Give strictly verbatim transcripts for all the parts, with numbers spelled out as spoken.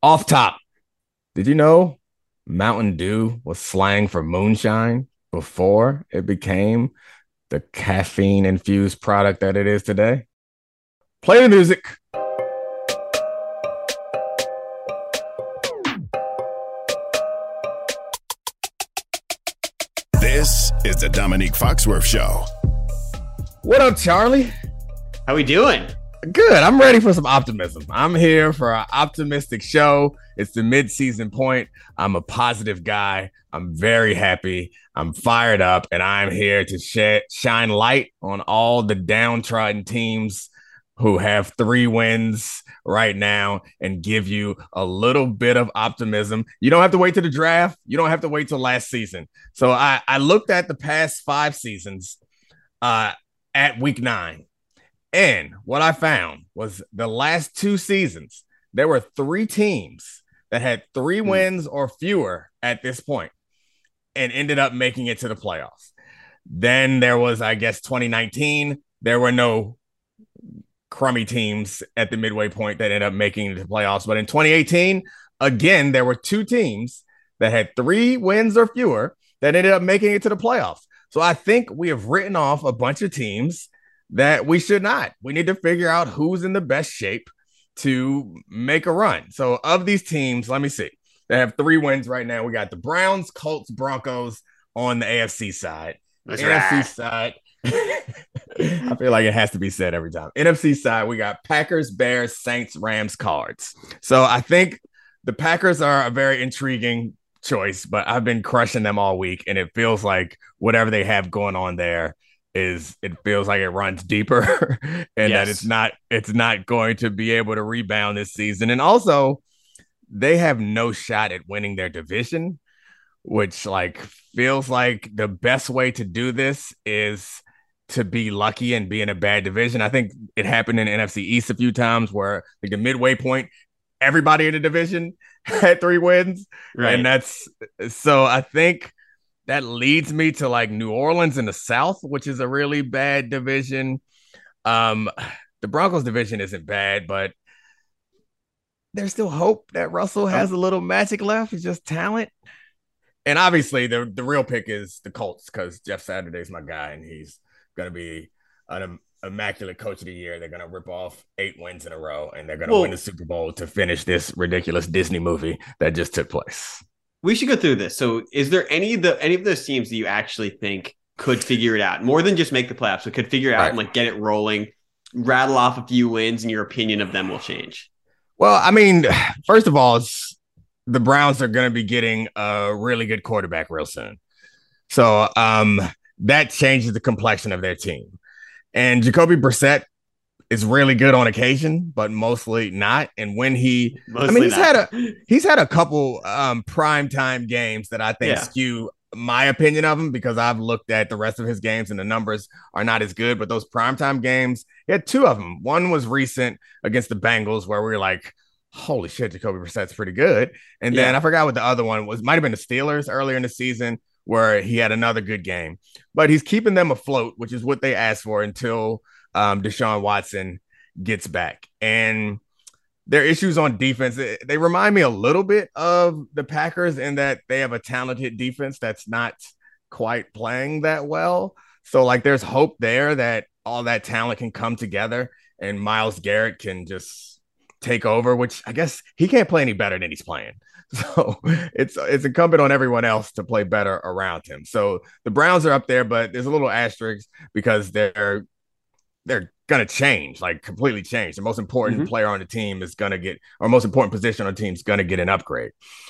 Off top, did you know Mountain Dew was slang for moonshine before it became the caffeine infused product that it is today? Play the music. This is the Dominique Foxworth Show. What up, Charlie? How we doing? Good. I'm ready for some optimism. I'm here for an optimistic show. It's the mid-season point. I'm a positive guy. I'm very happy. I'm fired up, and I'm here to sh- shine light on all the downtrodden teams who have three wins right now and give you a little bit of optimism. You don't have to wait till the draft. You don't have to wait till last season. So I, I looked at the past five seasons uh, at week nine. And what I found was the last two seasons, there were three teams that had three mm. wins or fewer at this point and ended up making it to the playoffs. Then there was, I guess, twenty nineteen. There were no crummy teams at the midway point that ended up making it to the playoffs. But in twenty eighteen, again, there were two teams that had three wins or fewer that ended up making it to the playoffs. So I think we have written off a bunch of teams that we should not. We need to figure out who's in the best shape to make a run. So of these teams, let me see. They have three wins right now. We got the Browns, Colts, Broncos on the A F C side. That's N F C right. Side. I feel like it has to be said every time. N F C side, we got Packers, Bears, Saints, Rams, Cards. So I think the Packers are a very intriguing choice, but I've been crushing them all week, and it feels like whatever they have going on there is it feels like it runs deeper and yes. that it's not it's not going to be able to rebound this season. And also they have no shot at winning their division, which like feels like the best way to do this is to be lucky and be in a bad division. I think it happened in N F C East a few times where like the midway point, everybody in the division had three wins. Right. And that's so I think that leads me to like New Orleans in the South, which is a really bad division. Um, the Broncos division isn't bad, but there's still hope that Russell has a little magic left. It's just talent. And obviously the, the real pick is the Colts because Jeff Saturday's my guy and he's going to be an immaculate coach of the year. They're going to rip off eight wins in a row and they're going to win the Super Bowl to finish this ridiculous Disney movie that just took place. We should go through this. So is there any of the any of those teams that you actually think could figure it out more than just make the playoffs, but could figure it out right. and like get it rolling, rattle off a few wins, and your opinion of them will change? Well, I mean, first of all, it's, the Browns are going to be getting a really good quarterback real soon. So um, that changes the complexion of their team. And Jacoby Brissett is really good on occasion, but mostly not. And when he, mostly I mean, he's not. had a he's had a couple um, primetime games that I think yeah. skew my opinion of him because I've looked at the rest of his games and the numbers are not as good. But those primetime games, he had two of them. One was recent against the Bengals where we were like, holy shit, Jacoby Brissett's pretty good. And yeah. then I forgot what the other one was. Might have been the Steelers earlier in the season where he had another good game. But he's keeping them afloat, which is what they asked for until Um, Deshaun Watson gets back. And their issues on defense, they remind me a little bit of the Packers in that they have a talented defense that's not quite playing that well. So like there's hope there that all that talent can come together and Myles Garrett can just take over, which I guess he can't play any better than he's playing. So it's it's incumbent on everyone else to play better around him. So the Browns are up there, but there's a little asterisk because they're they're going to change, like completely change. The most important mm-hmm. player on the team is going to get, or most important position on the team is going to get an upgrade.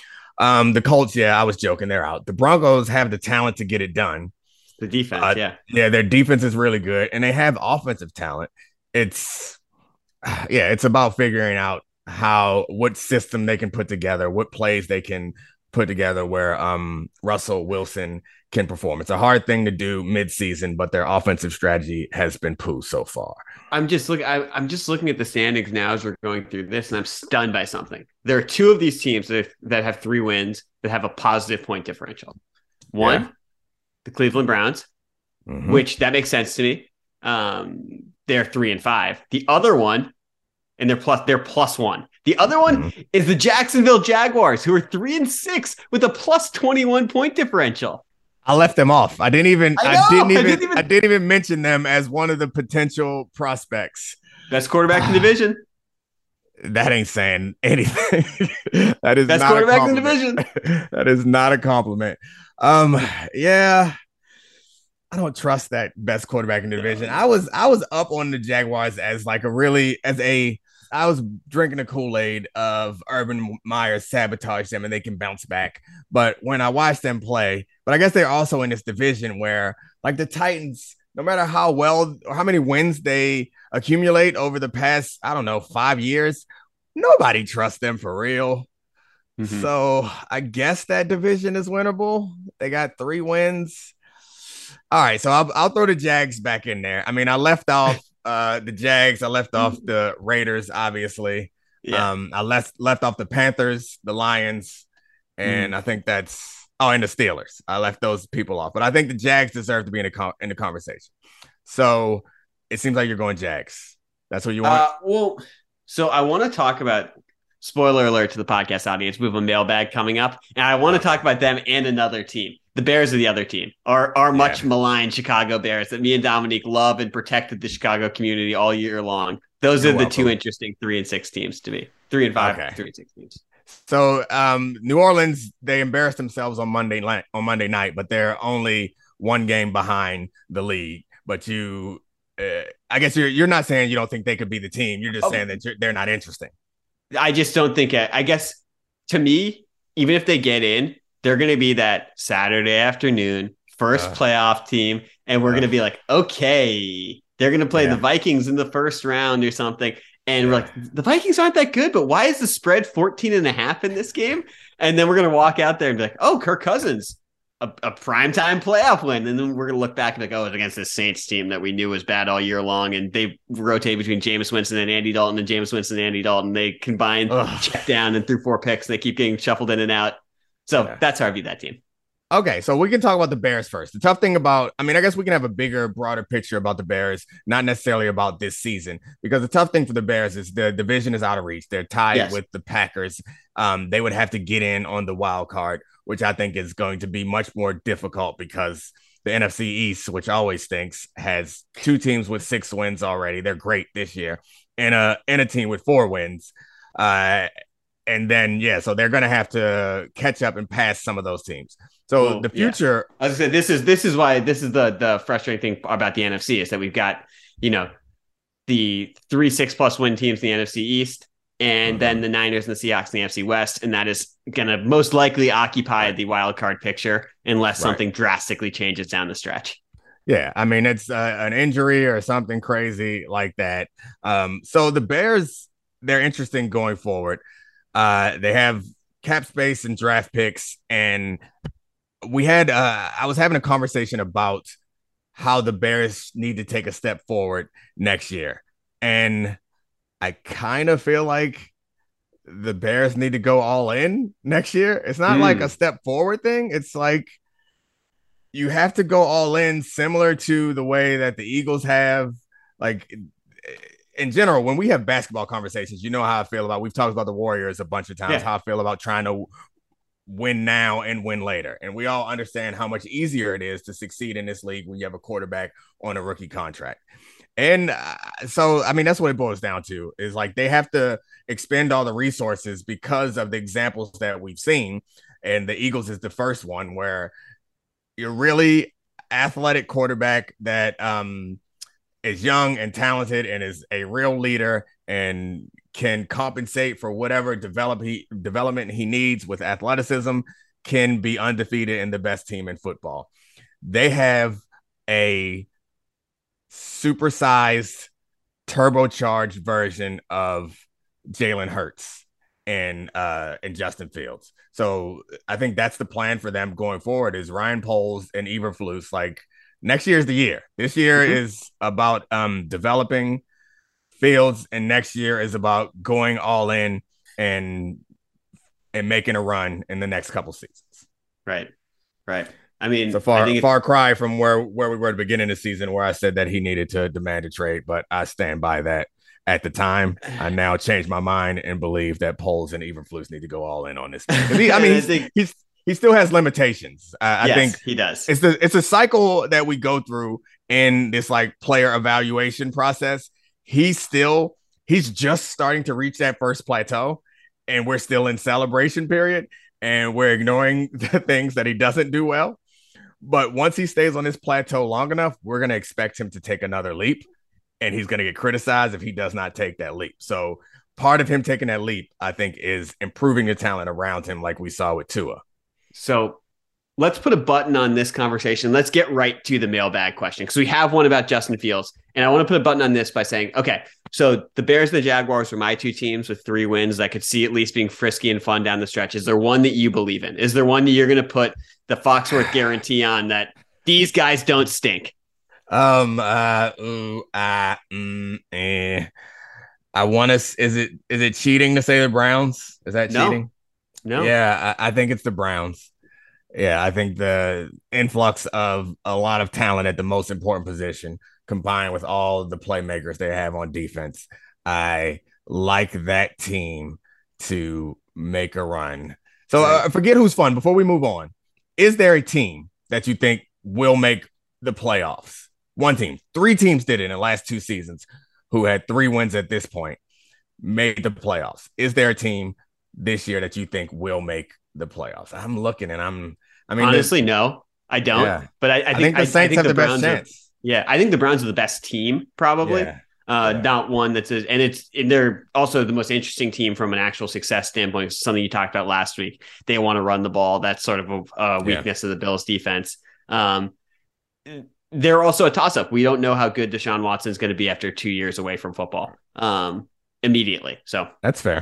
Um, the Colts, yeah, I was joking. They're out. The Broncos have the talent to get it done. The defense, uh, yeah. Yeah, their defense is really good, and they have offensive talent. It's, yeah, it's about figuring out how, what system they can put together, what plays they can put together where um, Russell Wilson can perform. It's a hard thing to do mid-season, but their offensive strategy has been poo so far. I'm just looking. I'm just looking at the standings now as we're going through this, and I'm stunned by something. There are two of these teams that have, that have three wins that have a positive point differential. One, yeah. the Cleveland Browns, mm-hmm. which that makes sense to me. Um, they're three and five. The other one, and they're plus they're plus one. The other one Mm-hmm. is the Jacksonville Jaguars, who are three and six with a plus twenty-one point differential. I left them off. I didn't even. I, I, know, didn't even I didn't even. I didn't even mention them as one of the potential prospects. Best quarterback in the division. That ain't saying anything. That is Best not quarterback a in the division. That is not a compliment. Um, yeah, I don't trust that best quarterback in the division. I was I was up on the Jaguars as like a really as a I was drinking the Kool-Aid of Urban Meyer sabotage them and they can bounce back. But when I watched them play, but I guess they're also in this division where like the Titans, no matter how well or how many wins they accumulate over the past, I don't know, five years, nobody trusts them for real. Mm-hmm. So I guess that division is winnable. They got three wins. All right, so I'll, I'll throw the Jags back in there. I mean, I left off uh, the Jags. I left off the Raiders, obviously. Yeah. Um, I left left off the Panthers, the Lions, and mm. I think that's oh, and the Steelers. I left those people off, but I think the Jags deserve to be in the con- in the conversation. So it seems like you're going Jags. That's what you want. Uh, well, so I want to talk about. Spoiler alert to the podcast audience. We have a mailbag coming up, and I want to talk about them and another team. The Bears are the other team, our, our much yeah. maligned Chicago Bears that me and Dominique love and protected the Chicago community all year long. Those You're are the welcome. two interesting three and six teams to me. Three and five, okay. three and six teams. So um, New Orleans, they embarrassed themselves on Monday night, on Monday night, but they're only one game behind the league. But you, uh, I guess you're you're not saying you don't think they could be the team. You're just oh. saying that you're, they're not interesting. I just don't think it. I guess to me, even if they get in, they're going to be that Saturday afternoon first uh, playoff team. And we're uh, going to be like, okay, they're going to play yeah. the Vikings in the first round or something. And yeah. we're like, the Vikings aren't that good, but why is the spread fourteen and a half in this game? And then we're going to walk out there and be like, oh, Kirk Cousins, a, a primetime playoff win. And then we're going to look back and be like, oh, it's against this Saints team that we knew was bad all year long. And they rotate between Jameis Winston and Andy Dalton and Jameis Winston and Andy Dalton. They combined, Ugh. check down and threw four picks. And they keep getting shuffled in and out. So yeah. that's how I view that team. Okay, so we can talk about the Bears first. The tough thing about, I mean, I guess we can have a bigger, broader picture about the Bears, not necessarily about this season, because the tough thing for the Bears is the division is out of reach. They're tied yes. with the Packers. Um, they would have to get in on the wild card, which I think is going to be much more difficult because the N F C East, which always stinks, has two teams with six wins already. They're great this year, and a and a team with four wins. Uh, and then yeah, so they're going to have to catch up and pass some of those teams. So well, the future, yeah. as I said, this is this is why this is the the frustrating thing about the N F C is that we've got you know the three six plus win teams in the N F C East. And mm-hmm. then the Niners and the Seahawks in the N F C West. And that is going to most likely occupy the wild card picture unless right. something drastically changes down the stretch. Yeah, I mean, it's uh, an injury or something crazy like that. Um, so the Bears, they're interesting going forward. Uh, they have cap space and draft picks. And we had, uh, I was having a conversation about how the Bears need to take a step forward next year. And I kind of feel like the Bears need to go all in next year. It's not mm. like a step forward thing. It's like you have to go all in, similar to the way that the Eagles have. Like in general, when we have basketball conversations, you know how I feel about, we've talked about the Warriors a bunch of times, yeah. how I feel about trying to win now and win later. And we all understand how much easier it is to succeed in this league when you have a quarterback on a rookie contract. And uh, so, I mean, that's what it boils down to is like they have to expend all the resources because of the examples that we've seen. And the Eagles is the first one where you're really athletic quarterback that um, is young and talented and is a real leader and can compensate for whatever develop he, development he needs with athleticism, can be undefeated and the best team in football. They have a supersized, turbocharged version of Jalen Hurts and uh and Justin Fields. So I think that's the plan for them going forward is Ryan Poles and Eberflus. Like next year is the year. This year mm-hmm. is about um developing Fields, and next year is about going all in and and making a run in the next couple seasons. Right, right. I mean, it's a far, I far cry from where, where we were at the beginning of the season where I said that he needed to demand a trade, but I stand by that. at the time. I now changed my mind and believe that Poles and Eberflus need to go all in on this. He, I mean, he's, think, he's he still has limitations. Uh, yes, I think he does. It's the it's a cycle that we go through in this like player evaluation process. He's still he's just starting to reach that first plateau, and we're still in celebration period, and we're ignoring the things that he doesn't do well. But once he stays on this plateau long enough, we're going to expect him to take another leap, and he's going to get criticized if he does not take that leap. So part of him taking that leap, I think, is improving the talent around him, like we saw with Tua. So let's put a button on this conversation. Let's get right to the mailbag question, because we have one about Justin Fields. And I want to put a button on this by saying, okay, so the Bears and the Jaguars were my two teams with three wins that I could see at least being frisky and fun down the stretch. Is there one that you believe in? Is there one that you're going to put the Foxworth guarantee on that these guys don't stink? Um, uh, ooh, uh, mm, eh. I want to, is it, is it cheating to say the Browns? Is that no. cheating? No. Yeah, I, I think it's the Browns. Yeah, I think the influx of a lot of talent at the most important position, combined with all the playmakers they have on defense, I like that team to make a run. So right. uh, forget who's fun. Before we move on, is there a team that you think will make the playoffs? One team. Three teams did it in the last two seasons who had three wins at this point, made the playoffs. Is there a team this year that you think will make the playoffs? I'm looking and I'm, I mean, honestly, no, I don't. Yeah. But I, I, think, I think the Saints I, I think have the, the Browns best chance. Are, yeah, I think the Browns are the best team, probably. Yeah. Uh, yeah. Not one that's, a, and it's, and they're also the most interesting team from an actual success standpoint. Something you talked about last week. They want to run the ball. That's sort of a, a weakness yeah. of the Bills defense. Um, they're also a toss up. We don't know how good Deshaun Watson is going to be after two years away from football um, immediately. So that's fair.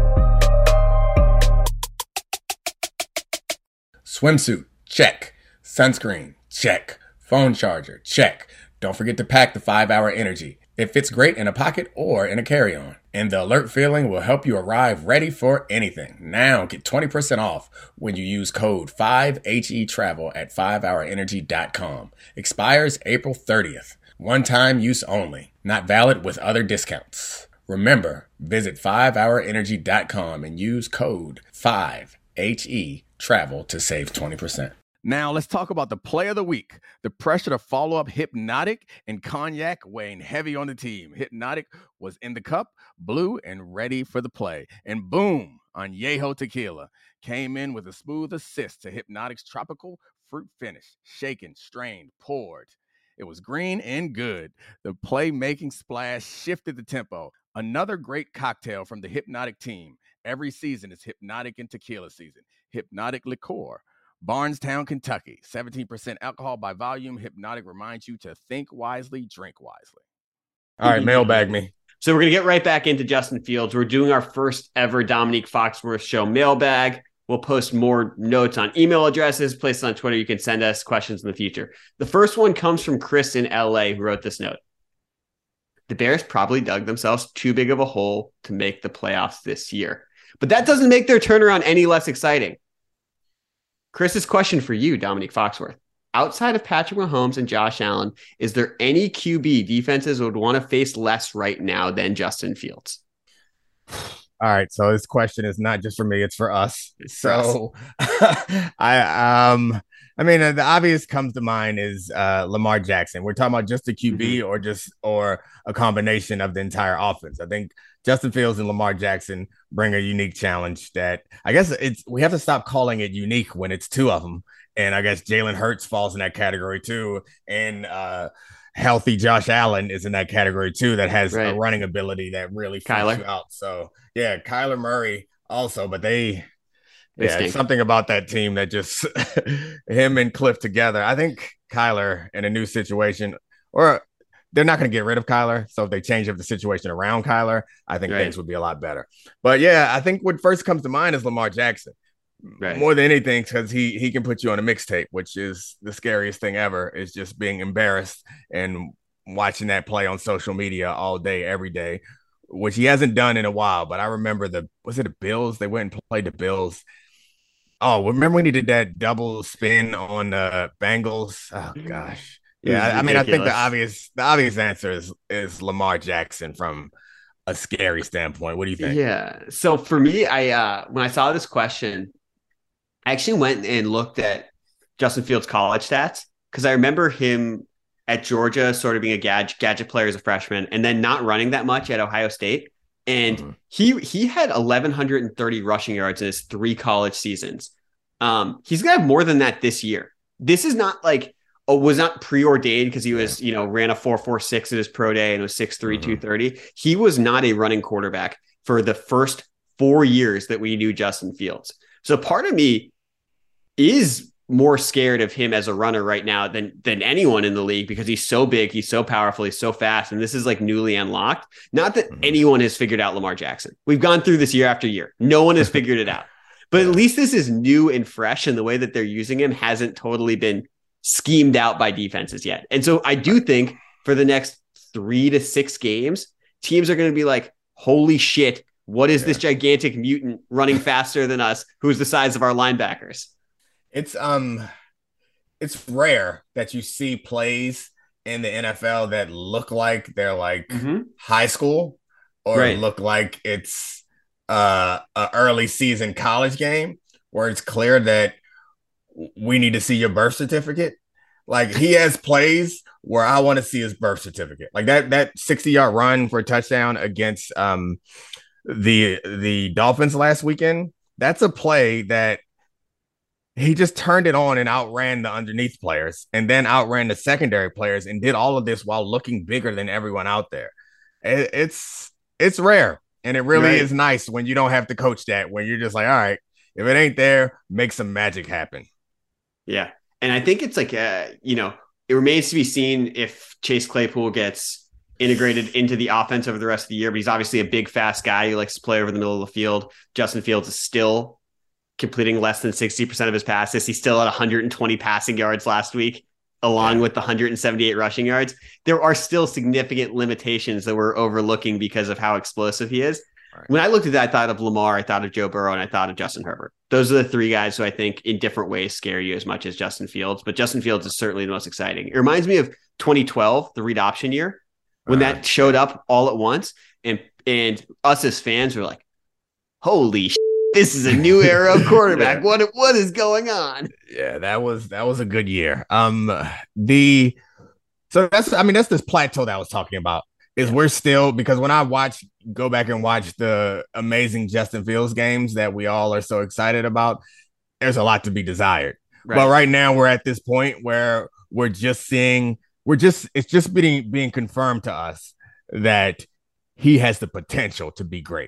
Swimsuit, check. Sunscreen, check. Phone charger, check. Don't forget to pack the five hour Energy. It fits great in a pocket or in a carry-on. And the alert feeling will help you arrive ready for anything. Now get twenty percent off when you use code five H E travel at five hour energy dot com. Expires April thirtieth. One-time use only. Not valid with other discounts. Remember, visit five hour energy dot com and use code five H E travel to save twenty percent. Now let's talk about the play of the week. The pressure to follow up Hypnotic and Cognac weighing heavy on the team. Hypnotic was in the cup, blue, and ready for the play. And boom, Añejo Tequila came in with a smooth assist to Hypnotic's tropical fruit finish. Shaken, strained, poured. It was green and good. The playmaking splash shifted the tempo. Another great cocktail from the Hypnotic team. Every season is Hypnotic and Tequila season. Hypnotic Liqueur. Barnstown, Kentucky. seventeen percent alcohol by volume. Hypnotic reminds you to think wisely, drink wisely. All right, mailbag me. So we're going to get right back into Justin Fields. We're doing our first ever Dominique Foxworth show mailbag. We'll post more notes on email addresses, places on Twitter. You can send us questions in the future. The first one comes from Chris in L A, who wrote this note. The Bears probably dug themselves too big of a hole to make the playoffs this year. But that doesn't make their turnaround any less exciting. Chris's question for you, Dominique Foxworth. Outside of Patrick Mahomes and Josh Allen, is there any Q B defenses would want to face less right now than Justin Fields? All right, so this question is not just for me; it's for us. It's for so, us. I um, I mean, uh, the obvious comes to mind is uh, Lamar Jackson. We're talking about just the Q B, mm-hmm. or just or a combination of the entire offense. I think Justin Fields and Lamar Jackson bring a unique challenge that I guess it's we have to stop calling it unique when it's two of them. And I guess Jalen Hurts falls in that category too. And uh, healthy Josh Allen is in that category too, that has right. a running ability that really freaks you out. So yeah, Kyler Murray also, but they, they yeah, it's something about that team that just him and Cliff together. I think Kyler in a new situation, or they're not going to get rid of Kyler. So if they change up the situation around Kyler, I think right. things would be a lot better. But yeah, I think what first comes to mind is Lamar Jackson. Right. More than anything, because he he can put you on a mixtape, which is the scariest thing ever, is just being embarrassed and watching that play on social media all day, every day, which he hasn't done in a while. But I remember the, was it the Bills? They went and played the Bills. Oh, remember when he did that double spin on the Bengals? Oh, gosh. Yeah, I mean, I think the obvious the obvious answer is is Lamar Jackson from a scary standpoint. What do you think? Yeah. So for me, I uh when I saw this question, I actually went and looked at Justin Fields' college stats because I remember him at Georgia sort of being a gadget, gadget player as a freshman and then not running that much at Ohio State. And mm-hmm. he he had eleven thirty rushing yards in his three college seasons. Um, he's gonna have more than that this year. This is not like oh, was not preordained because he was, you know, ran a four four six at his pro day and was six three, mm-hmm. two thirty. He was not a running quarterback for the first four years that we knew Justin Fields. So part of me is more scared of him as a runner right now than than anyone in the league because he's so big, he's so powerful, he's so fast, and this is like newly unlocked. Not that mm-hmm. anyone has figured out Lamar Jackson. We've gone through this year after year. No one has figured it out. But at least this is new and fresh, and the way that they're using him hasn't totally been schemed out by defenses yet. And so I do think for the next three to six games, teams are going to be like, holy shit, what is yeah. this gigantic mutant running faster than us who's the size of our linebackers? It's um, it's rare that you see plays in the N F L that look like they're like mm-hmm. high school or right. look like it's uh, an early season college game where it's clear that we need to see your birth certificate. Like he has plays where I want to see his birth certificate. Like that that sixty yard run for a touchdown against um the the Dolphins last weekend. That's a play that he just turned it on and outran the underneath players and then outran the secondary players and did all of this while looking bigger than everyone out there. It, it's it's rare. And it really right. is nice when you don't have to coach that, when you're just like, all right, if it ain't there, make some magic happen. Yeah. And I think it's like, uh, you know, it remains to be seen if Chase Claypool gets integrated into the offense over the rest of the year, but he's obviously a big, fast guy who likes to play over the middle of the field. Justin Fields is still completing less than sixty percent of his passes. He's still at one hundred twenty passing yards last week, along yeah. with the one hundred seventy-eight rushing yards. There are still significant limitations that we're overlooking because of how explosive he is. Right. When I looked at that, I thought of Lamar, I thought of Joe Burrow, and I thought of Justin Herbert. Those are the three guys who I think in different ways scare you as much as Justin Fields, but Justin Fields is certainly the most exciting. It reminds me of twenty twelve, the read option year, when uh, that showed up all at once, and and us as fans were like, holy shit, this is a new era of quarterback. yeah. What what is going on? Yeah, that was that was a good year. Um, the so that's I mean that's this plateau that I was talking about. Is we're still, because when I watch, go back and watch the amazing Justin Fields games that we all are so excited about, there's a lot to be desired. Right. But right now we're at this point where we're just seeing, we're just, it's just being, being confirmed to us that he has the potential to be great.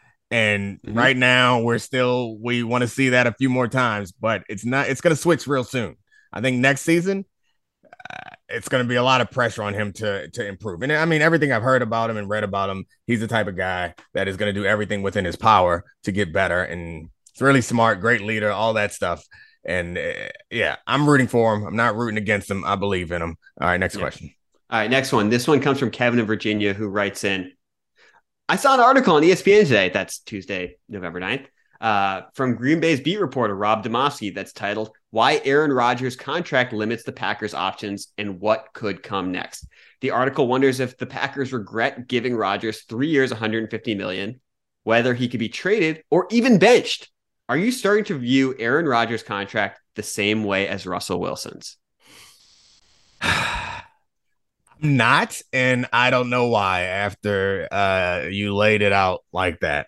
And mm-hmm. right now we're still, we want to see that a few more times, but it's not, it's going to switch real soon. I think next season, Uh, it's going to be a lot of pressure on him to to improve. And I mean, everything I've heard about him and read about him, he's the type of guy that is going to do everything within his power to get better. And it's really smart, great leader, all that stuff. And uh, yeah, I'm rooting for him. I'm not rooting against him. I believe in him. All right, next yeah. question. All right, next one. This one comes from Kevin in Virginia, who writes in, I saw an article on E S P N today. That's Tuesday, November ninth. Uh, from Green Bay's beat reporter, Rob Demovsky, that's titled, Why Aaron Rodgers' Contract Limits the Packers' Options and What Could Come Next. The article wonders if the Packers regret giving Rodgers three years, one hundred fifty million dollars, whether he could be traded or even benched. Are you starting to view Aaron Rodgers' contract the same way as Russell Wilson's? I'm not, and I don't know why after uh, you laid it out like that.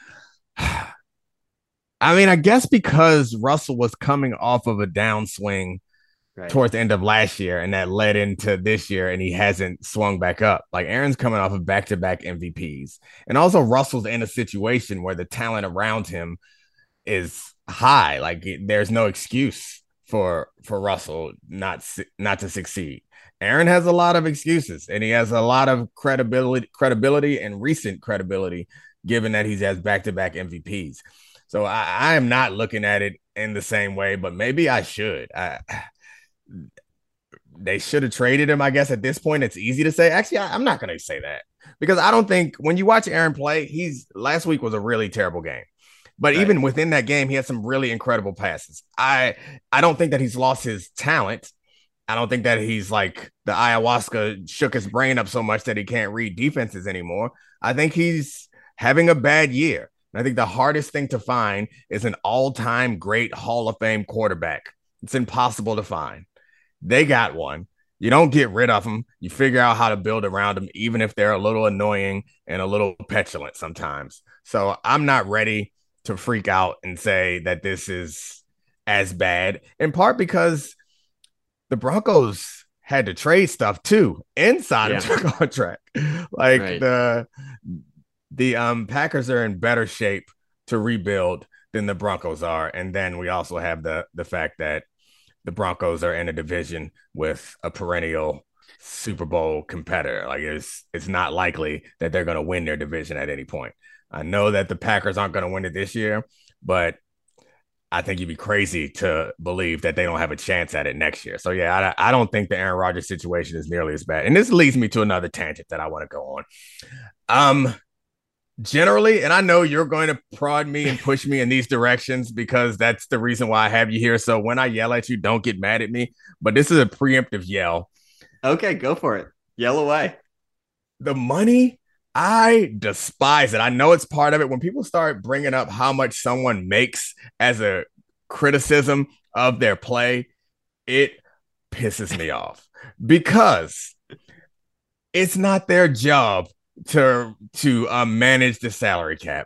I mean, I guess because Russell was coming off of a downswing right. towards the end of last year, and that led into this year, and he hasn't swung back up. Like Aaron's coming off of back-to-back M V Ps. And also Russell's in a situation where the talent around him is high. Like there's no excuse for for Russell not not to succeed. Aaron has a lot of excuses, and he has a lot of credibility, credibility and recent credibility, given that he has back-to-back M V Ps. So I, I am not looking at it in the same way, but maybe I should. I, they should have traded him, I guess. At this point, it's easy to say. Actually, I, I'm not going to say that because I don't think when you watch Aaron play, he's last week was a really terrible game. But right. even within that game, he had some really incredible passes. I I don't think that he's lost his talent. I don't think that he's like the ayahuasca shook his brain up so much that he can't read defenses anymore. I think he's having a bad year. And I think the hardest thing to find is an all-time great Hall of Fame quarterback. It's impossible to find. They got one. You don't get rid of them. You figure out how to build around them, even if they're a little annoying and a little petulant sometimes. So I'm not ready to freak out and say that this is as bad, in part because the Broncos had to trade stuff too inside yeah. of their contract. Like right. the the um Packers are in better shape to rebuild than the Broncos are. And then we also have the the fact that the Broncos are in a division with a perennial Super Bowl competitor. Like it's it's not likely that they're going to win their division at any point. I know that the Packers aren't going to win it this year, but I think you'd be crazy to believe that they don't have a chance at it next year. So yeah, I, I don't think the Aaron Rodgers situation is nearly as bad. And this leads me to another tangent that I want to go on. Um, generally, and I know you're going to prod me and push me in these directions because that's the reason why I have you here. So when I yell at you, don't get mad at me. But this is a preemptive yell. Okay, go for it. Yell away. The money, I despise it. I know it's part of it. When people start bringing up how much someone makes as a criticism of their play, it pisses me off because it's not their job to to uh, manage the salary cap.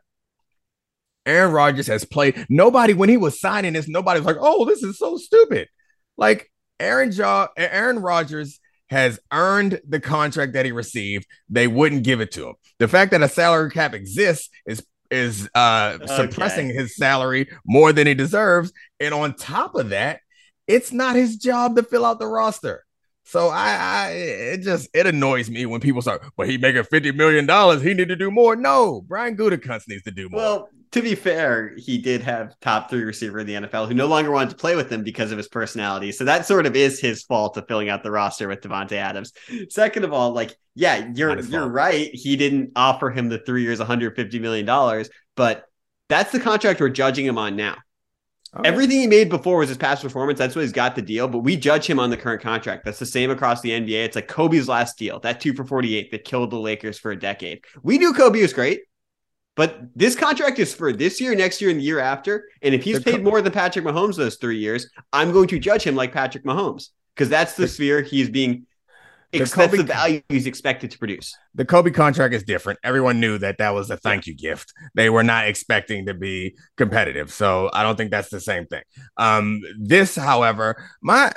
Aaron Rodgers has played. Nobody, when he was signing this, nobody was like, "Oh, this is so stupid." Like Aaron jo- Aaron Rodgers has earned the contract that he received. They wouldn't give it to him. The fact that a salary cap exists is is uh, okay. suppressing his salary more than he deserves. And on top of that, it's not his job to fill out the roster. So I, I it just it annoys me when people start, well, he making fifty million dollars. He need to do more. No, Brian Gutekunst needs to do more. Well, to be fair, he did have top three receiver in the N F L who no longer wanted to play with him because of his personality. So that sort of is his fault of filling out the roster with Davante Adams. Second of all, like, yeah, you're you're fault. right. He didn't offer him the three years, one hundred fifty million dollars, but that's the contract we're judging him on now. Okay. Everything he made before was his past performance. That's what he's got the deal, but we judge him on the current contract. That's the same across the N B A. It's like Kobe's last deal, that two for forty-eight that killed the Lakers for a decade. We knew Kobe was great, but this contract is for this year, next year, and the year after. And if he's paid more than Patrick Mahomes those three years, I'm going to judge him like Patrick Mahomes because that's the, the sphere he's being That's the value he's expected to produce. The Kobe contract is different. Everyone knew that that was a thank you gift. They were not expecting to be competitive. So I don't think that's the same thing. Um, this, however, my,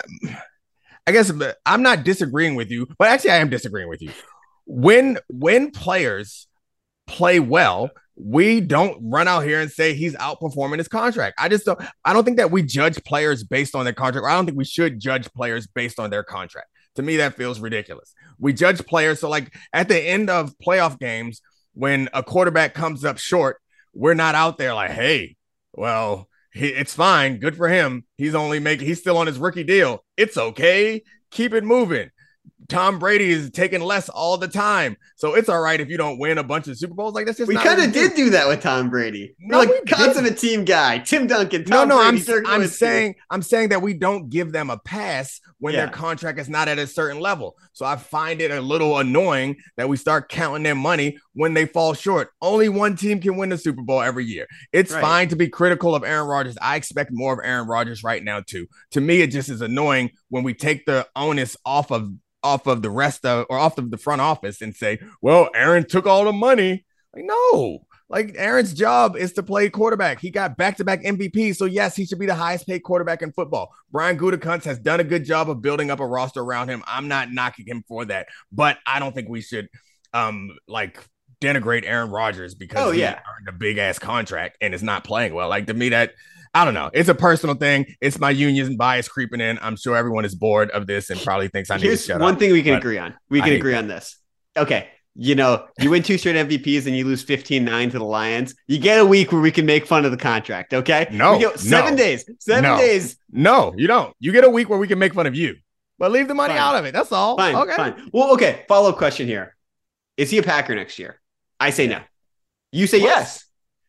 I guess I'm not disagreeing with you, but actually I am disagreeing with you. When, when players play well, we don't run out here and say he's outperforming his contract. I just don't, I don't think that we judge players based on their contract. I don't think we should judge players based on their contract. To me, that feels ridiculous. We judge players. So like at the end of playoff games, when a quarterback comes up short, we're not out there like, hey, well, he, it's fine. Good for him. He's only making, he's still on his rookie deal. It's okay. Keep it moving. Tom Brady is taking less all the time. So it's all right if you don't win a bunch of Super Bowls. Like that's just we kind of did do that with Tom Brady. No, We're like consummate team guy. Tim Duncan, Tom no, no, Brady. I'm, I'm saying too. I'm saying that we don't give them a pass when yeah. their contract is not at a certain level. So I find it a little annoying that we start counting their money when they fall short. Only one team can win the Super Bowl every year. It's right. fine to be critical of Aaron Rodgers. I expect more of Aaron Rodgers right now too. To me, it just is annoying when we take the onus off of off of the rest of or off of the front office and say, well, Aaron took all the money. Like, no, like Aaron's job is to play quarterback. He got back-to-back M V Ps. So yes, he should be the highest paid quarterback in football. Brian Gutekunst has done a good job of building up a roster around him. I'm not knocking him for that, but I don't think we should um like denigrate Aaron Rodgers because oh, he yeah. earned a big ass contract and is not playing well. Like to me, that I don't know. It's a personal thing. It's my union bias creeping in. I'm sure everyone is bored of this and probably thinks I need Here's to shut one up. thing we can agree on. We can agree that. on this. Okay. You know, you win two straight M V Ps and you lose fifteen nine to the Lions. You get a week where we can make fun of the contract. Okay. No, go, seven no, days, seven no, days. No, you don't. You get a week where we can make fun of you, but leave the money fine. out of it. That's all. Fine. Okay. Fine. Well, okay. Follow-up question here. Is he a Packer next year? I say no. You say what? yes.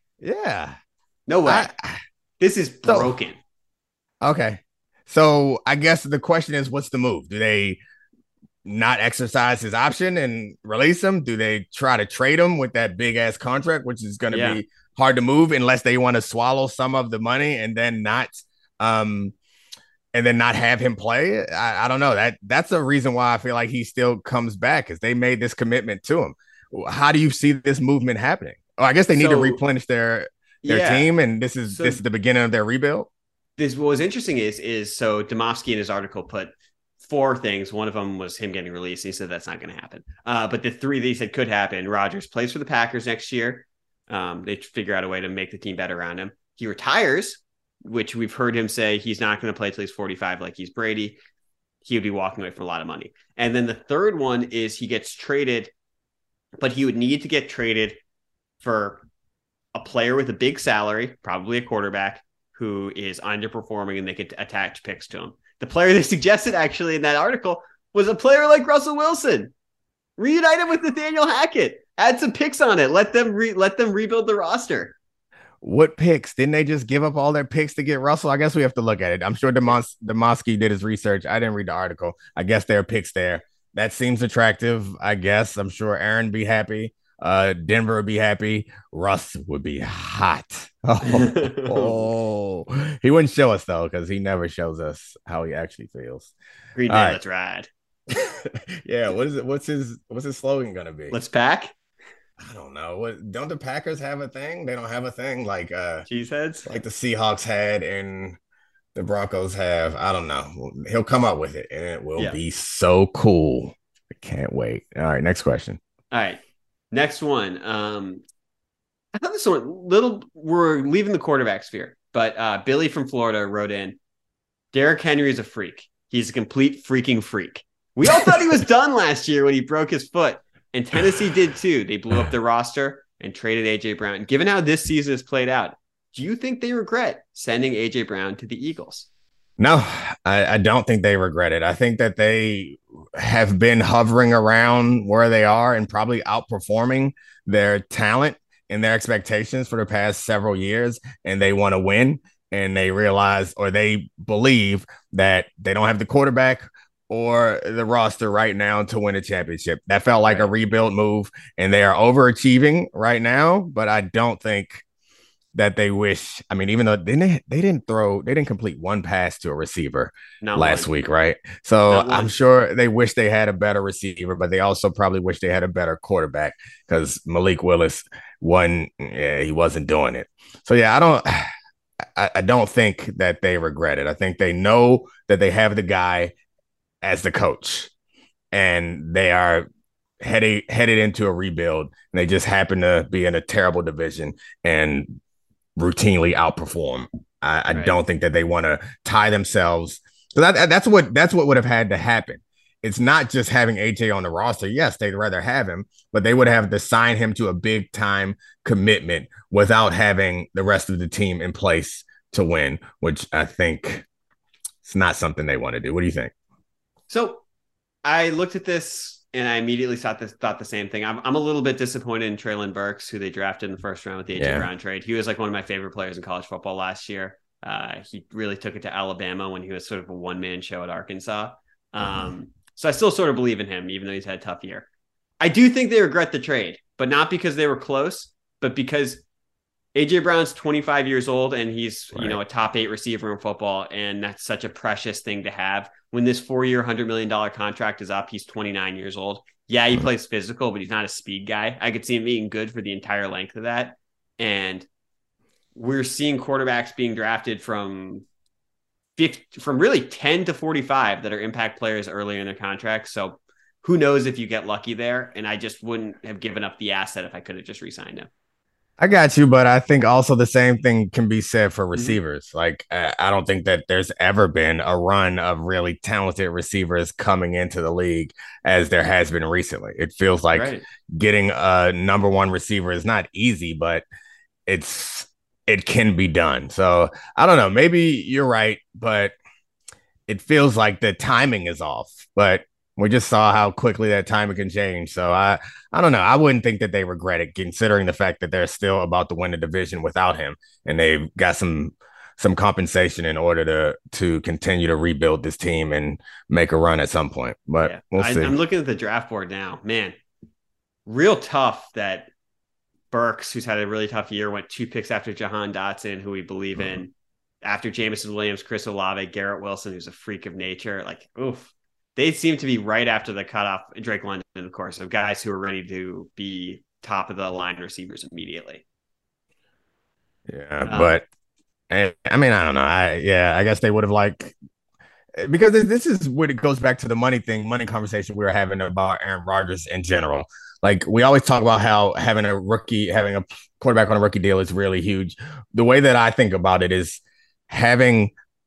Yeah. No way. I, This is broken. So, okay. So I guess the question is, what's the move? Do they not exercise his option and release him? Do they try to trade him with that big ass contract, which is going to Yeah. be hard to move unless they want to swallow some of the money and then not um and then not have him play? I, I don't know. That that's a reason why I feel like he still comes back, because they made this commitment to him. How do you see this movement happening? Oh, I guess they need to So, replenish their their yeah. team, and this is So- this is the beginning of their rebuild. This what was interesting is is so Domofsky in his article put four things. One of them was him getting released. He said that's not going to happen. Uh, but the three that he said could happen: Rodgers plays for the Packers next year. Um, they figure out a way to make the team better around him. He retires, which we've heard him say he's not going to play till he's forty-five, like he's Brady. He would be walking away from a lot of money. And then the third one is he gets traded, but he would need to get traded for a player with a big salary, probably a quarterback, who is underperforming, and they could attach picks to him. The player they suggested actually in that article was a player like Russell Wilson. Reunite him with Nathaniel Hackett. Add some picks on it. Let them re- let them rebuild the roster. What picks? Didn't they just give up all their picks to get Russell? I guess we have to look at it. I'm sure Demos- Demosky did his research. I didn't read the article. I guess there are picks there. That seems attractive, I guess. I'm sure Aaron would be happy. Uh, Denver would be happy. Russ would be hot. Oh, oh. He wouldn't show us, though, because he never shows us how he actually feels. Green Day, All let's ride. Yeah, what is it? What's his what's his slogan gonna be? Let's pack. I don't know. What don't the Packers have a thing? They don't have a thing like uh Cheeseheads. like the Seahawks had and the Broncos have. I don't know. He'll come up with it, and it will Yeah. be so cool. I can't wait. All right, next question. All right. Next one. Um, I thought this one little. We're leaving the quarterback sphere, but uh, Billy from Florida wrote in. Derrick Henry is a freak. He's a complete freaking freak. We all thought he was done last year when he broke his foot, and Tennessee did too. They blew up their roster and traded A J Brown. Given how this season has played out, do you think they regret sending A J Brown to the Eagles? No, I, I don't think they regret it. I think that they have been hovering around where they are and probably outperforming their talent and their expectations for the past several years. And they want to win. And they realize, or they believe, that they don't have the quarterback or the roster right now to win a championship. That felt like a rebuild move, and they are overachieving right now. But I don't think that they wish. I mean, even though they didn't, they didn't throw, they didn't complete one pass to a receiver Not last one. week, right? So Not one. I'm sure they wish they had a better receiver, but they also probably wish they had a better quarterback, because Malik Willis wasn't, yeah, he wasn't doing it. So yeah, I don't. I, I don't think that they regret it. I think they know that they have the guy as the coach, and they are headed headed into a rebuild, and they just happen to be in a terrible division and routinely outperform. I, I Right. don't think that they want to tie themselves. So that, that's what that's what would have had to happen. It's not just having A J on the roster. Yes, they'd rather have him, but they would have to sign him to a big time commitment without having the rest of the team in place to win, which I think it's not something they want to do. What do you think? So I looked at this and I immediately thought this thought the same thing. I'm I'm a little bit disappointed in Traylon Burks, who they drafted in the first round with the A J Yeah. Brown trade. He was like one of my favorite players in college football last year. Uh, he really took it to Alabama when he was sort of a one man show at Arkansas. Um, Mm-hmm. So I still sort of believe in him, even though he's had a tough year. I do think they regret the trade, but not because they were close, but because A J Brown's twenty-five years old and he's, Right. you know, a top eight receiver in football. And that's such a precious thing to have. When this four-year, one hundred million dollars contract is up, he's twenty-nine years old. Yeah, he plays physical, but he's not a speed guy. I could see him being good for the entire length of that. And we're seeing quarterbacks being drafted from fifty, from really ten to forty-five that are impact players earlier in their contracts. So who knows if you get lucky there. And I just wouldn't have given up the asset if I could have just re-signed him. I got you, but I think also the same thing can be said for receivers. Mm-hmm. Like, uh, I don't think that there's ever been a run of really talented receivers coming into the league as there has been recently. It feels like Right. getting a number one receiver is not easy, but it's it can be done. So I don't know. Maybe you're right, but it feels like the timing is off. But we just saw how quickly that timing can change. So I, I don't know. I wouldn't think that they regret it, considering the fact that they're still about to win the division without him, and they've got some some compensation in order to to continue to rebuild this team and make a run at some point. But yeah, we'll I, see. I'm looking at the draft board now. Man, real tough that Burks, who's had a really tough year, went two picks after Jahan Dotson, who we believe mm-hmm. in. After Jameson Williams, Chris Olave, Garrett Wilson, who's a freak of nature. Like, oof. They seem to be right after the cutoff. Drake London, of course, of guys who are ready to be top of the line receivers immediately. Yeah, um, but I, I mean, I don't know. I yeah, I guess they would have like because this is what it goes back to the money thing, money conversation we were having about Aaron Rodgers in general. Like we always talk about how having a rookie, having a quarterback on a rookie deal is really huge. The way that I think about it is having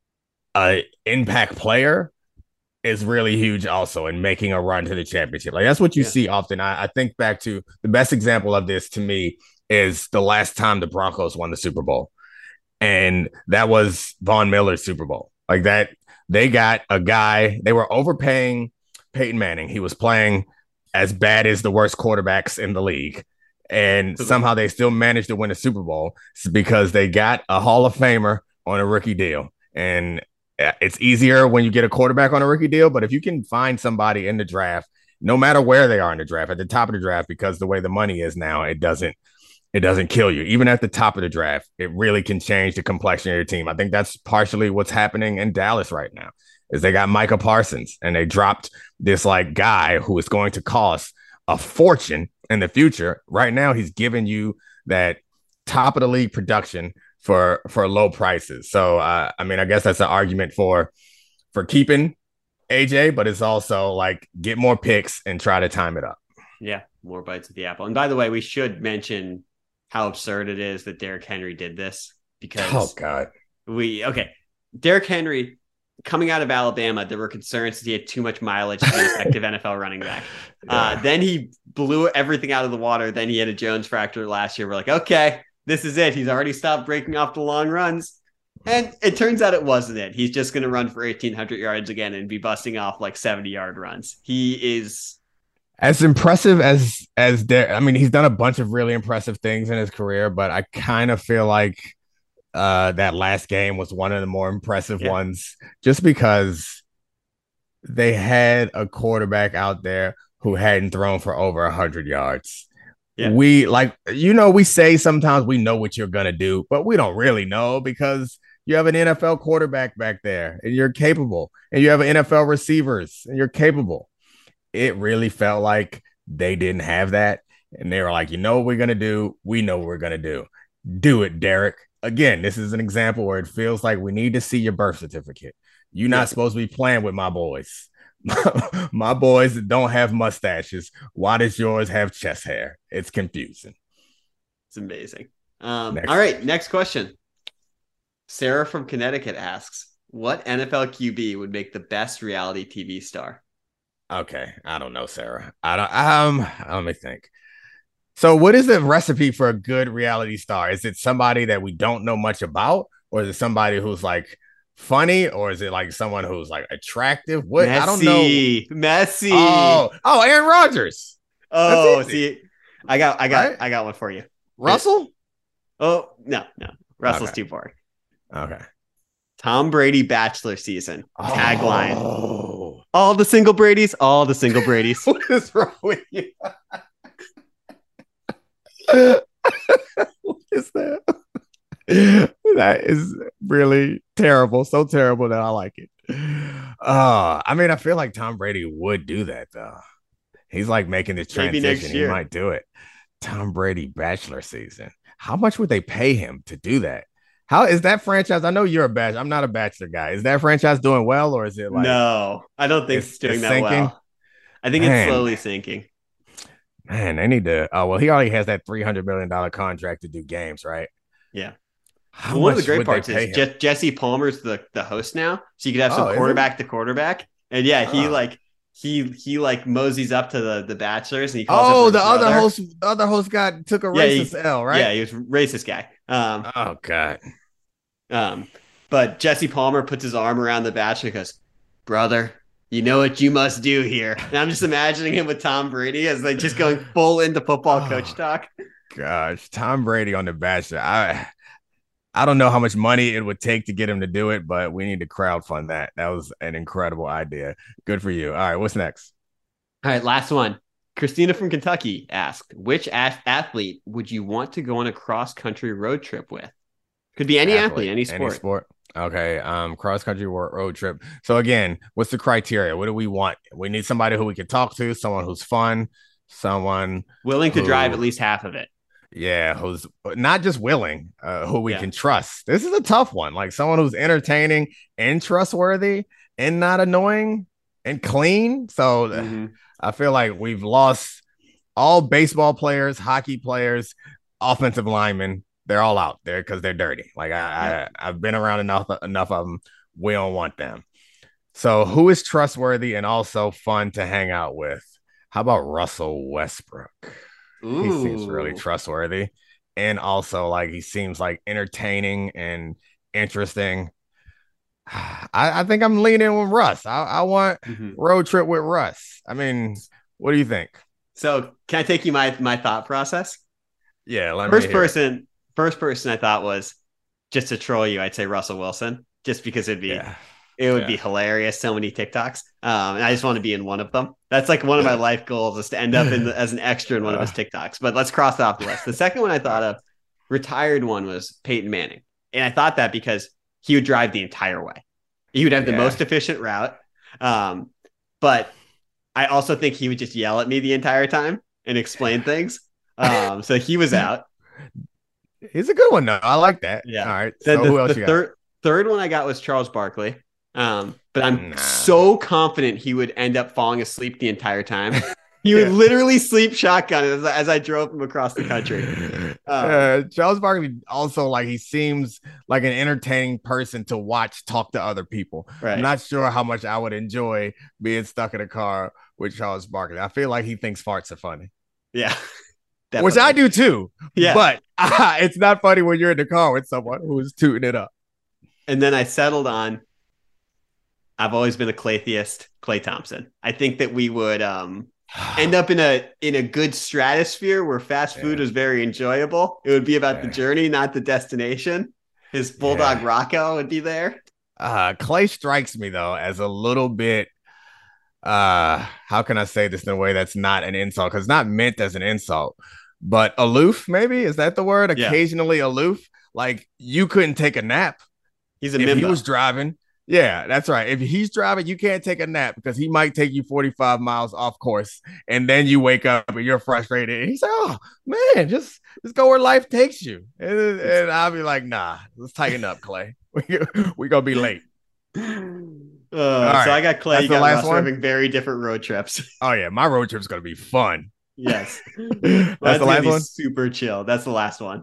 an impact player is really huge also in making a run to the championship. Like that's what you yeah. see often. I, I think back to the best example of this to me is the last time the Broncos won the Super Bowl. And that was Von Miller's Super Bowl. Like that, they got a guy, they were overpaying Peyton Manning. He was playing as bad as the worst quarterbacks in the league. And somehow they still managed to win a Super Bowl because they got a Hall of Famer on a rookie deal. And it's easier when you get a quarterback on a rookie deal, but if you can find somebody in the draft, no matter where they are in the draft, at the top of the draft, because the way the money is now, it doesn't it doesn't kill you. Even at the top of the draft, it really can change the complexion of your team. I think that's partially what's happening in Dallas right now, is they got Micah Parsons and they dropped this like guy who is going to cost a fortune in the future. Right now, he's giving you that top of the league production for for low prices. So, uh, I mean, I guess that's an argument for for keeping A J, but it's also like get more picks and try to time it up. Yeah, more bites at the apple. And by the way, we should mention how absurd it is that Derrick Henry did this because oh god, we okay. Derrick Henry coming out of Alabama, there were concerns that he had too much mileage to be an effective N F L running back. Yeah. Uh, then he blew everything out of the water. Then he had a Jones fracture last year. We're like, okay, this is it. He's already stopped breaking off the long runs. And it turns out it wasn't it. He's just going to run for eighteen hundred yards again and be busting off like seventy yard runs. He is as impressive as, as Der- I mean, he's done a bunch of really impressive things in his career, but I kind of feel like uh, that last game was one of the more impressive yeah. ones just because they had a quarterback out there who hadn't thrown for over a hundred yards. Yeah. We like, you know, we say sometimes we know what you're going to do, but we don't really know because you have an N F L quarterback back there and you're capable, and you have N F L receivers and you're capable. It really felt like they didn't have that. And they were like, you know what we're going to do? We know what we're going to do. Do it, Derek. Again, this is an example where it feels like we need to see your birth certificate. You're not yeah. supposed to be playing with my boys. My boys don't have mustaches. Why does yours have chest hair? It's confusing. It's amazing. Um, all right, next question. Sarah from Connecticut asks, what N F L Q B would make the best reality T V star? Okay, I don't know, Sarah. I don't. Um, let me think. So, what is the recipe for a good reality star? Is it somebody that we don't know much about, or is it somebody who's like funny, or is it like someone who's like attractive? What Messi, I don't know. Messi. Oh, oh, Aaron Rodgers. Oh, see, I got, I got, right? I got one for you. Russell? Oh no, no, Russell's okay. too boring. Okay. Tom Brady Bachelor season tagline. Oh. All the single Bradys, all the single Bradys. What is wrong with you? What is that? That is really terrible. So terrible that I like it. Uh, I mean, I feel like Tom Brady would do that, though. He's like making this transition. He might do it. Tom Brady Bachelor season. How much would they pay him to do that? How is that franchise? I know you're a bachelor. I'm not a Bachelor guy. Is that franchise doing well, or is it like no? I don't think it's, it's doing it's that sinking? well. I think Man. it's slowly sinking. Man, they need to. Oh well, he already has that three hundred million dollar contract to do games, right? Yeah. Well, one of the great parts is Je- Jesse Palmer's the, the host now, so you could have some oh, quarterback to quarterback, and yeah, he oh. like he he like moseys up to the, the Bachelors, and he calls oh the other brother. host the other host got took a yeah, racist he, L, right? Yeah, he was a racist guy. Um, oh god. Um, but Jesse Palmer puts his arm around the Bachelor and goes, "Brother, you know what you must do here." And I'm just imagining him with Tom Brady as like just going full into football oh, coach talk. Gosh, Tom Brady on the Bachelor. I I don't know how much money it would take to get him to do it, but we need to crowdfund that. That was an incredible idea. Good for you. All right, what's next? All right, last one. Christina from Kentucky asked, which a- athlete would you want to go on a cross-country road trip with? Could be any athlete, athlete any sport. Any sport. Okay, um, cross-country road trip. So again, what's the criteria? What do we want? We need somebody who we can talk to, someone who's fun, someone willing who, to drive at least half of it. Yeah, who's not just willing, uh, who we yeah. can trust. This is a tough one. Like someone who's entertaining and trustworthy and not annoying and clean. So mm-hmm. I feel like we've lost all baseball players, hockey players, offensive linemen. They're all out there because they're dirty. Like I, yeah. I, I've been around enough enough of them. We don't want them. So who is trustworthy and also fun to hang out with? How about Russell Westbrook? Ooh. He seems really trustworthy. And also like he seems like entertaining and interesting. I, I think I'm leaning with Russ. I, I want mm-hmm. road trip with Russ. I mean, what do you think? So can I take you my my thought process? Yeah. Let first me person, first person I thought was just to troll you. I'd say Russell Wilson, just because it'd be yeah. it would yeah. be hilarious. So many TikToks, um, and I just want to be in one of them. That's like one of my life goals is to end up in the, as an extra in one of his TikToks. But let's cross that off the list. The second one I thought of, retired one, was Peyton Manning, and I thought that because he would drive the entire way. He would have the yeah. most efficient route. Um, but I also think he would just yell at me the entire time and explain things. Um, so he was out. He's a good one, though. I like that. Yeah. All right. Then so the, who else the you third, got? Third one I got was Charles Barkley. Um, but I'm nah. so confident he would end up falling asleep the entire time. He would yeah. literally sleep shotgun as, as I drove him across the country. Um, uh, Charles Barkley also, like, he seems like an entertaining person to watch talk to other people. Right. I'm not sure how much I would enjoy being stuck in a car with Charles Barkley. I feel like he thinks farts are funny. Yeah. Which I do too. Yeah. But uh, it's not funny when you're in the car with someone who's tooting it up. And then I settled on, I've always been a Clay theist, Klay Thompson. I think that we would um, end up in a in a good stratosphere where fast food yeah. is very enjoyable. It would be about yeah. the journey, not the destination. His bulldog yeah. Rocco would be there. Uh, Klay strikes me, though, as a little bit, uh, how can I say this in a way that's not an insult? Because it's not meant as an insult, but aloof, maybe? Is that the word? Yeah. Occasionally aloof. Like, you couldn't take a nap. He's a if Mimba. He was driving. Yeah, that's right. If he's driving, you can't take a nap because he might take you forty-five miles off course, and then you wake up and you're frustrated. And he's like, "Oh man, just just go where life takes you." And, and I'll be like, "Nah, let's tighten up, Klay. We we gonna be late." Uh, right. So I got Klay. That's you got Russ having very different road trips. Oh yeah, my road trip's gonna be fun. Yes, that's, that's the last one. Super chill. That's the last one.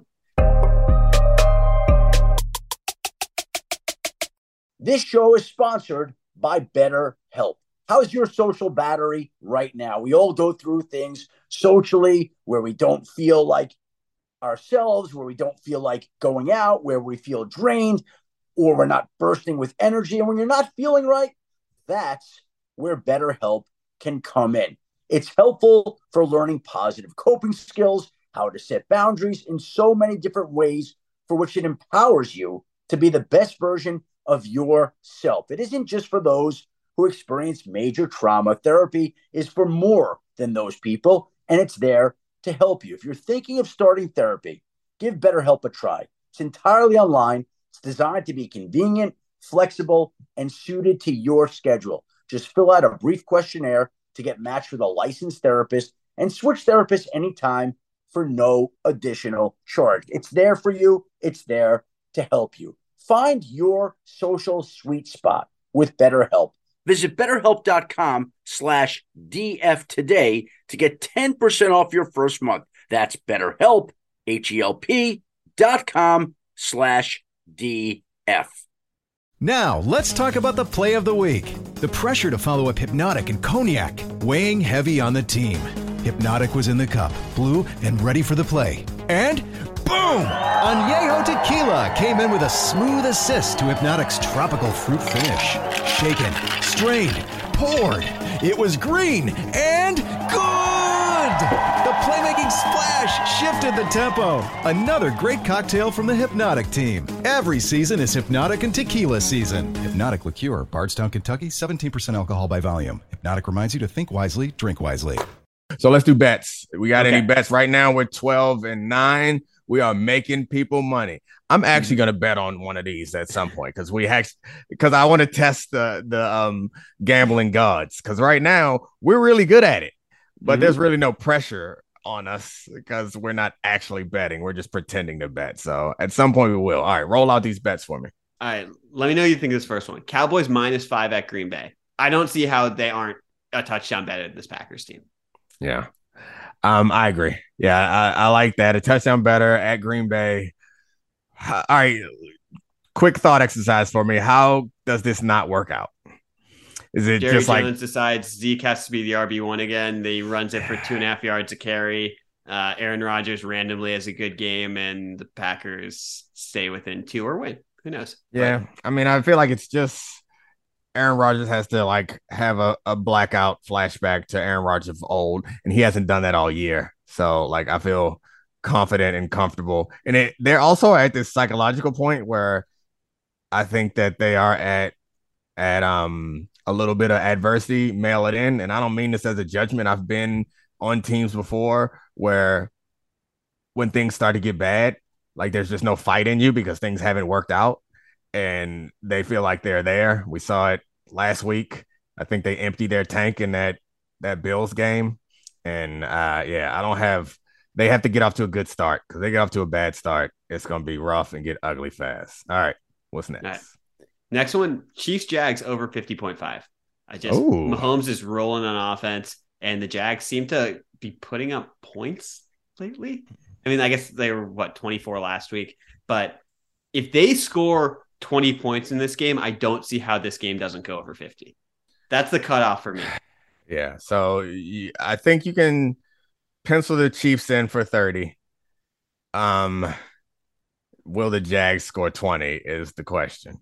This show is sponsored by BetterHelp. How's your social battery right now? We all go through things socially where we don't feel like ourselves, where we don't feel like going out, where we feel drained, or we're not bursting with energy. And when you're not feeling right, that's where BetterHelp can come in. It's helpful for learning positive coping skills, how to set boundaries in so many different ways for which it empowers you to be the best version of yourself. It isn't just for those who experience major trauma. Therapy is for more than those people, and it's there to help you. If you're thinking of starting therapy, give BetterHelp a try. It's entirely online. It's designed to be convenient, flexible, and suited to your schedule. Just fill out a brief questionnaire to get matched with a licensed therapist and switch therapists anytime for no additional charge. It's there for you. It's there to help you. Find your social sweet spot with BetterHelp. Visit BetterHelp.com slash DF today to get ten percent off your first month. That's BetterHelp, H-E-L-P dot com slash DF. Now, let's talk about the play of the week. The pressure to follow up Hypnotic and Cognac, weighing heavy on the team. Hypnotic was in the cup, blue, and ready for the play. And boom! Añejo Tequila came in with a smooth assist to Hypnotic's tropical fruit finish. Shaken, strained, poured. It was green and good! The playmaking splash shifted the tempo. Another great cocktail from the Hypnotic team. Every season is Hypnotic and Tequila season. Hypnotic Liqueur, Bardstown, Kentucky, seventeen percent alcohol by volume. Hypnotic reminds you to think wisely, drink wisely. So let's do bets. We got Okay. any bets? Right now we're twelve and nine. We are making people money. I'm actually going to bet on one of these at some point because we actually because I want to test the the um gambling gods, because right now we're really good at it, but Mhm. there's really no pressure on us because we're not actually betting. We're just pretending to bet. So at some point we will. All right, roll out these bets for me. All right, let me know what you think of this first one. Cowboys minus five at Green Bay. I don't see how they aren't a touchdown better than this Packers team. Yeah. Um, I agree. Yeah, I, I like that. A touchdown better at Green Bay. All right. Quick thought exercise for me. How does this not work out? Is it Jerry just like Jones decides Zeke has to be the R B one again. He runs it for two and a half yards a carry. Uh, Aaron Rodgers randomly has a good game, and the Packers stay within two or win. Who knows? yeah? But I mean, I feel like it's just Aaron Rodgers has to like have a, a blackout flashback to Aaron Rodgers of old, and he hasn't done that all year. So like I feel confident and comfortable. And it, they're also at this psychological point where I think that they are at at um a little bit of adversity, mail it in. And I don't mean this as a judgment. I've been on teams before where when things start to get bad, like there's just no fight in you because things haven't worked out and they feel like they're there. We saw it last week. I think they emptied their tank in that that Bills game. And uh yeah, I don't have they have to get off to a good start, because they get off to a bad start, it's gonna be rough and get ugly fast. All right, what's next? All right. Next one, Chiefs Jags over fifty point five. I just Ooh. Mahomes is rolling on offense, and the Jags seem to be putting up points lately. I mean, I guess they were what twenty-four last week, but if they score twenty points in this game, I don't see how this game doesn't go over fifty. That's the cutoff for me. Yeah, so y- I think you can pencil the Chiefs in for thirty. Um, will the Jags score twenty is the question.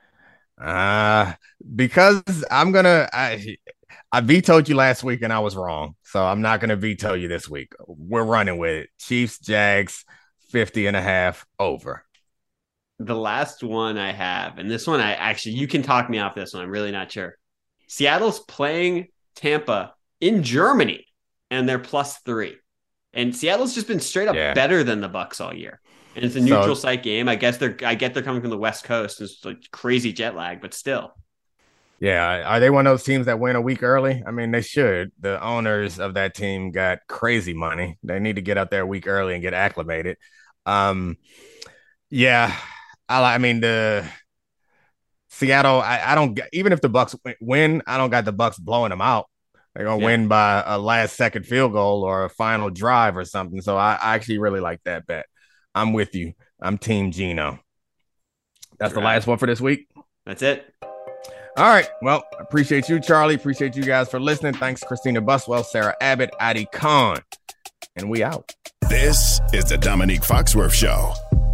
Uh, because I'm gonna I I vetoed you last week and I was wrong, so I'm not gonna veto you this week. We're running with it. Chiefs, Jags, fifty and a half over. The last one I have, and this one I actually, you can talk me off this one. I'm really not sure. Seattle's playing Tampa in Germany, and they're plus three. And Seattle's just been straight up Yeah. better than the Bucs all year. And it's a So- neutral site game. I guess they're, I get they're coming from the West Coast. It's like crazy jet lag, but still. Yeah, are they one of those teams that win a week early? I mean, they should. The owners of that team got crazy money. They need to get out there a week early and get acclimated. Um, yeah, I, I mean the Seattle. I, I don't even if the Bucs win, I don't got the Bucs blowing them out. They're gonna Yeah. win by a last second field goal or a final drive or something. So I, I actually really like that bet. I'm with you. I'm Team Geno. That's the Right. last one for this week. That's it. All right. Well, appreciate you, Charlie. Appreciate you guys for listening. Thanks, Christina Buswell, Sarah Abbott, Adi Khan. And we out. This is the Dominique Foxworth Show.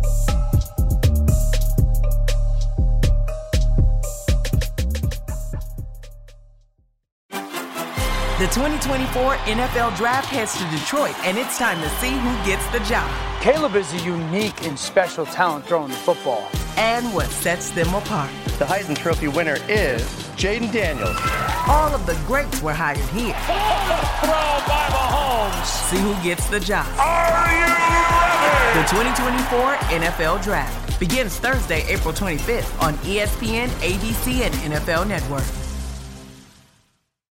The twenty twenty-four N F L Draft heads to Detroit, and it's time to see who gets the job Caleb is a unique and special talent throwing the football. and what sets them apart. The Heisman Trophy winner is Jaden Daniels. All of the greats were hired here. Throw by Mahomes. See who gets the job. Are you ready? The twenty twenty-four N F L Draft begins Thursday, April twenty-fifth on E S P N, A B C, and N F L Network.